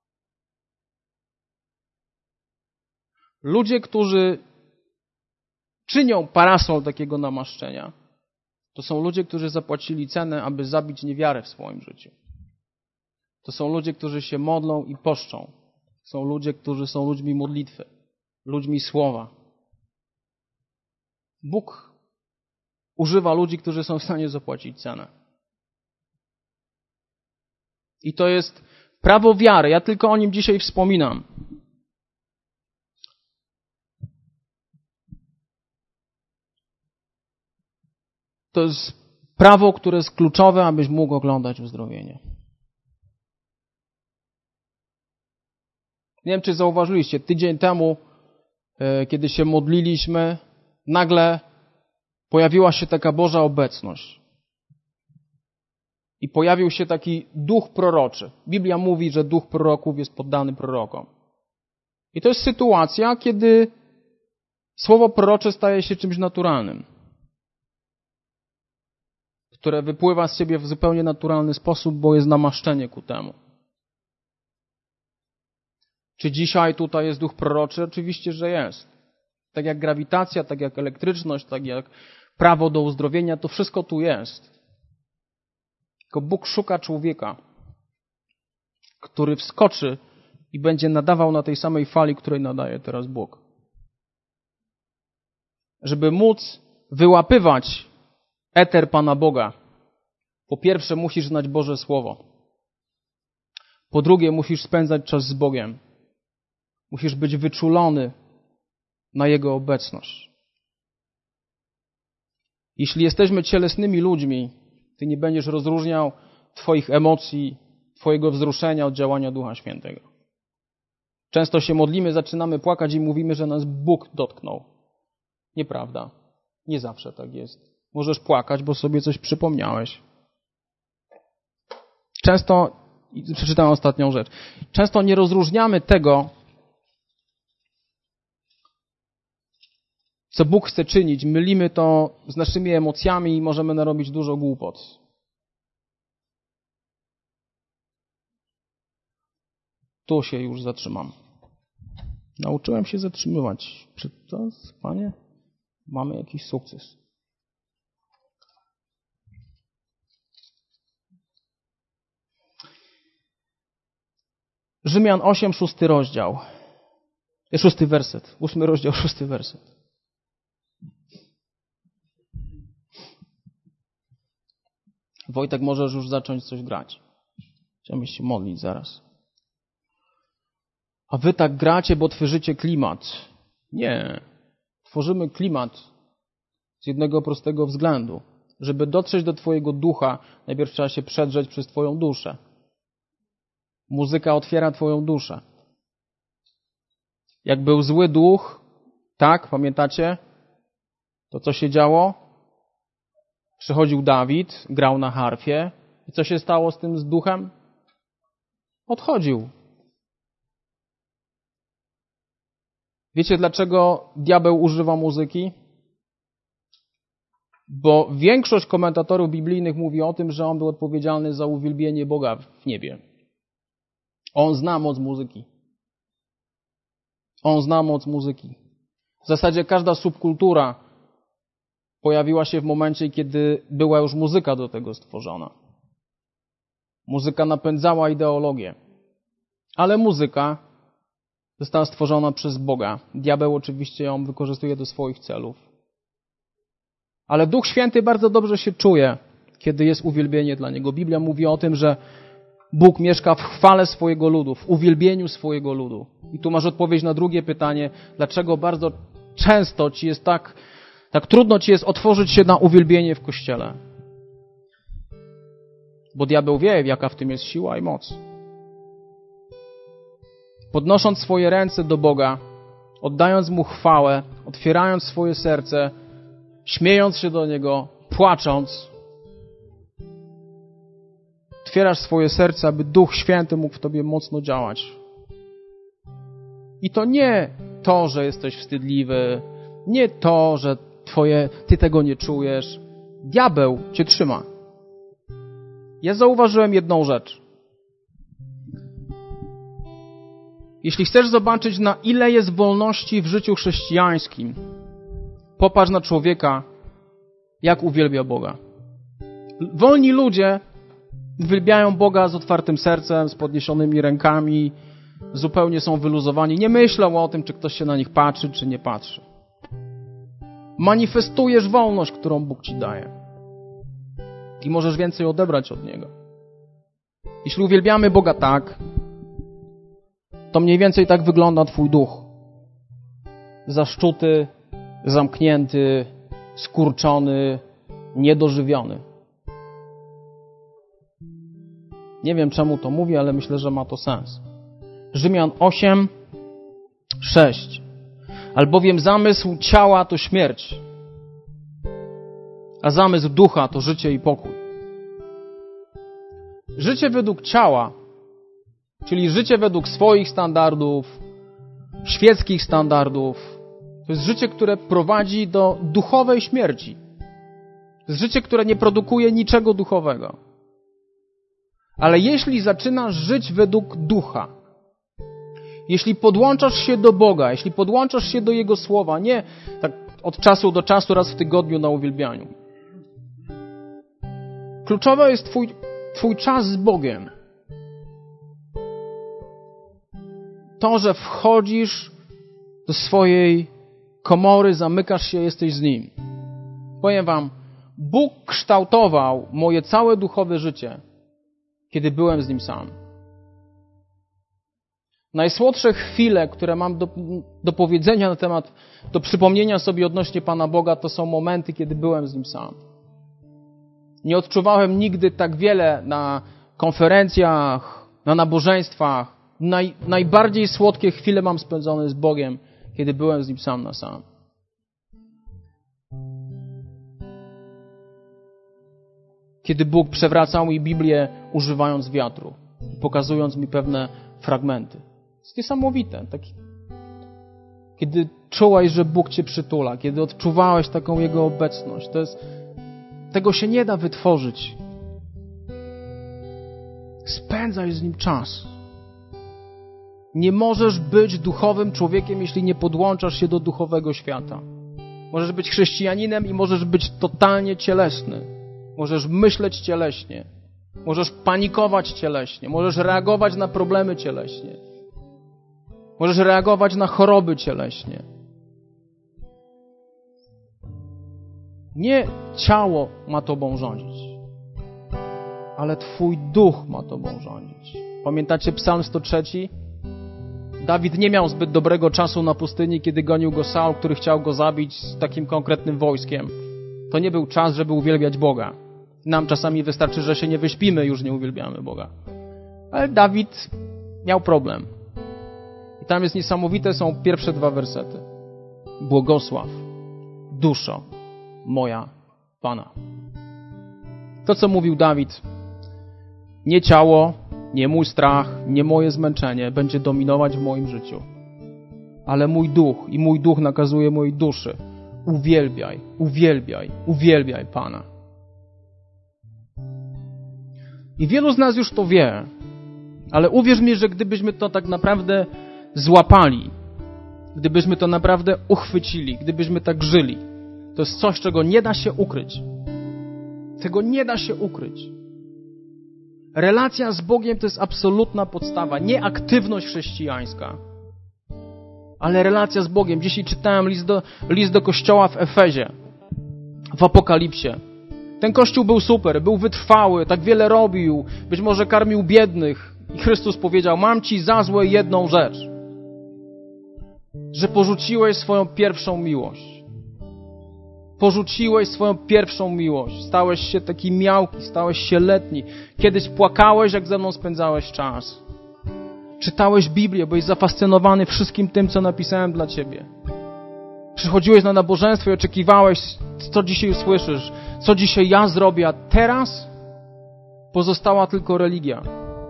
Ludzie, którzy czynią parasol takiego namaszczenia, to są ludzie, którzy zapłacili cenę, aby zabić niewiarę w swoim życiu. To są ludzie, którzy się modlą i poszczą. Są ludzie, którzy są ludźmi modlitwy, ludźmi słowa. Bóg używa ludzi, którzy są w stanie zapłacić cenę. I to jest prawo wiary. Ja tylko o nim dzisiaj wspominam. To jest prawo, które jest kluczowe, abyś mógł oglądać uzdrowienie. Nie wiem, czy zauważyliście, tydzień temu, kiedy się modliliśmy, nagle pojawiła się taka Boża obecność. I pojawił się taki duch proroczy. Biblia mówi, że duch proroków jest poddany prorokom. I to jest sytuacja, kiedy słowo prorocze staje się czymś naturalnym, które wypływa z siebie w zupełnie naturalny sposób, bo jest namaszczenie ku temu. Czy dzisiaj tutaj jest duch proroczy? Oczywiście, że jest. Tak jak grawitacja, tak jak elektryczność, tak jak prawo do uzdrowienia, to wszystko tu jest. Tylko Bóg szuka człowieka, który wskoczy i będzie nadawał na tej samej fali, której nadaje teraz Bóg. Żeby móc wyłapywać eter Pana Boga, po pierwsze musisz znać Boże Słowo. Po drugie musisz spędzać czas z Bogiem. Musisz być wyczulony na Jego obecność. Jeśli jesteśmy cielesnymi ludźmi, Ty nie będziesz rozróżniał Twoich emocji, Twojego wzruszenia od działania Ducha Świętego. Często się modlimy, zaczynamy płakać i mówimy, że nas Bóg dotknął. Nieprawda. Nie zawsze tak jest. Możesz płakać, bo sobie coś przypomniałeś. Często, przeczytam ostatnią rzecz, często nie rozróżniamy tego, co Bóg chce czynić. Mylimy to z naszymi emocjami i możemy narobić dużo głupot. Tu się już zatrzymam. Nauczyłem się zatrzymywać. Czy to, Panie, mamy jakiś sukces? Rzymian osiem, szósty rozdział. Szósty werset. Ósmy rozdział, szósty werset. Wojtek, możesz już zacząć coś grać. Chciałbym się modlić zaraz. A wy tak gracie, bo tworzycie klimat. Nie. Tworzymy klimat z jednego prostego względu. Żeby dotrzeć do twojego ducha, najpierw trzeba się przedrzeć przez twoją duszę. Muzyka otwiera twoją duszę. Jak był zły duch, tak, pamiętacie? To co się działo? Przychodził Dawid, grał na harfie. I co się stało z tym z duchem? Odchodził. Wiecie, dlaczego diabeł używa muzyki? Bo większość komentatorów biblijnych mówi o tym, że on był odpowiedzialny za uwielbienie Boga w niebie. On zna moc muzyki. On zna moc muzyki. W zasadzie każda subkultura pojawiła się w momencie, kiedy była już muzyka do tego stworzona. Muzyka napędzała ideologię. Ale muzyka została stworzona przez Boga. Diabeł oczywiście ją wykorzystuje do swoich celów. Ale Duch Święty bardzo dobrze się czuje, kiedy jest uwielbienie dla Niego. Biblia mówi o tym, że Bóg mieszka w chwale swojego ludu, w uwielbieniu swojego ludu. I tu masz odpowiedź na drugie pytanie, dlaczego bardzo często ci jest tak, tak trudno ci jest otworzyć się na uwielbienie w Kościele. Bo diabeł wie, jaka w tym jest siła i moc. Podnosząc swoje ręce do Boga, oddając Mu chwałę, otwierając swoje serce, śmiejąc się do Niego, płacząc, otwierasz swoje serce, aby Duch Święty mógł w tobie mocno działać. I to nie to, że jesteś wstydliwy, nie to, że twoje, ty tego nie czujesz. Diabeł cię trzyma. Ja zauważyłem jedną rzecz. Jeśli chcesz zobaczyć, na ile jest wolności w życiu chrześcijańskim, popatrz na człowieka, jak uwielbia Boga. Wolni ludzie uwielbiają Boga z otwartym sercem, z podniesionymi rękami, zupełnie są wyluzowani. Nie myślą o tym, czy ktoś się na nich patrzy, czy nie patrzy. Manifestujesz wolność, którą Bóg ci daje. I możesz więcej odebrać od Niego. Jeśli uwielbiamy Boga tak, to mniej więcej tak wygląda twój duch. Zaszczuty, zamknięty, skurczony, niedożywiony. Nie wiem, czemu to mówię, ale myślę, że ma to sens. Rzymian osiem, sześć. Albowiem zamysł ciała to śmierć, a zamysł ducha to życie i pokój. Życie według ciała, czyli życie według swoich standardów, świeckich standardów, to jest życie, które prowadzi do duchowej śmierci. To jest życie, które nie produkuje niczego duchowego. Ale jeśli zaczynasz żyć według ducha, jeśli podłączasz się do Boga, jeśli podłączasz się do Jego Słowa, nie tak od czasu do czasu, raz w tygodniu na uwielbianiu. Kluczowy jest twój, twój czas z Bogiem. To, że wchodzisz do swojej komory, zamykasz się, jesteś z Nim. Powiem wam, Bóg kształtował moje całe duchowe życie, kiedy byłem z Nim sam. Najsłodsze chwile, które mam do, do powiedzenia na temat, do przypomnienia sobie odnośnie Pana Boga, to są momenty, kiedy byłem z Nim sam. Nie odczuwałem nigdy tak wiele na konferencjach, na nabożeństwach. Naj, najbardziej słodkie chwile mam spędzone z Bogiem, kiedy byłem z Nim sam na sam. Kiedy Bóg przewracał mi Biblię używając wiatru, pokazując mi pewne fragmenty. To jest niesamowite. Taki, kiedy czułeś, że Bóg cię przytula, kiedy odczuwałeś taką Jego obecność. To jest, tego się nie da wytworzyć. Spędzaj z Nim czas. Nie możesz być duchowym człowiekiem, jeśli nie podłączasz się do duchowego świata. Możesz być chrześcijaninem i możesz być totalnie cielesny. Możesz myśleć cieleśnie. Możesz panikować cieleśnie. Możesz reagować na problemy cieleśnie. Możesz reagować na choroby cieleśnie. Nie ciało ma tobą rządzić. ale Twój duch ma Tobą rządzić. Pamiętacie Psalm sto trzy? Dawid nie miał zbyt dobrego czasu na pustyni, kiedy gonił go Saul, który chciał go zabić z takim konkretnym wojskiem. To nie był czas, żeby uwielbiać Boga. Nam czasami wystarczy, że się nie wyśpimy, już nie uwielbiamy Boga. Ale Dawid miał problem. I tam jest niesamowite, są pierwsze dwa wersety. Błogosław, duszo moja Pana. To, co mówił Dawid, nie ciało, nie mój strach, nie moje zmęczenie będzie dominować w moim życiu. Ale mój duch i mój duch nakazuje mojej duszy. Uwielbiaj, uwielbiaj, uwielbiaj Pana. I wielu z nas już to wie, ale uwierz mi, że gdybyśmy to tak naprawdę złapali, gdybyśmy to naprawdę uchwycili, gdybyśmy tak żyli, to jest coś, czego nie da się ukryć. Tego nie da się ukryć. Relacja z Bogiem to jest absolutna podstawa, nie aktywność chrześcijańska, ale relacja z Bogiem. Dzisiaj czytałem list do, list do kościoła w Efezie, w Apokalipsie. Ten kościół był super, był wytrwały, tak wiele robił, być może karmił biednych. I Chrystus powiedział, mam ci za złe jedną rzecz, że porzuciłeś swoją pierwszą miłość. Porzuciłeś swoją pierwszą miłość. Stałeś się taki miałki, stałeś się letni. Kiedyś płakałeś, jak ze mną spędzałeś czas. Czytałeś Biblię, byłeś zafascynowany wszystkim tym, co napisałem dla ciebie. Przychodziłeś na nabożeństwo i oczekiwałeś, co dzisiaj usłyszysz, co dzisiaj ja zrobię, a teraz pozostała tylko religia.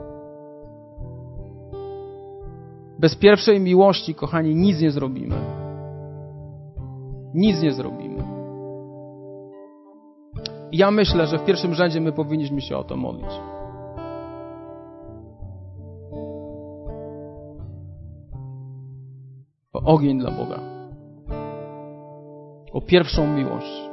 Bez pierwszej miłości, kochani, nic nie zrobimy. Nic nie zrobimy. Ja myślę, że w pierwszym rzędzie my powinniśmy się o to modlić. O ogień dla Boga. O pierwszą miłość.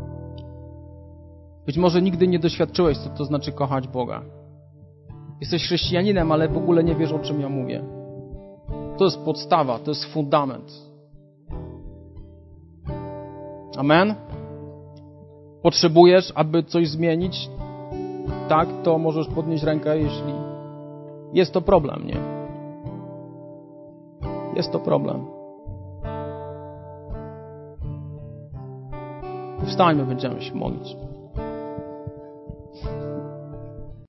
Być może nigdy nie doświadczyłeś, co to znaczy kochać Boga. Jesteś chrześcijaninem, ale w ogóle nie wiesz, o czym ja mówię. To jest podstawa, to jest fundament. Amen? Potrzebujesz, aby coś zmienić? Tak, to możesz podnieść rękę, jeśli jest to problem, nie? Jest to problem. Wstańmy, będziemy się modlić.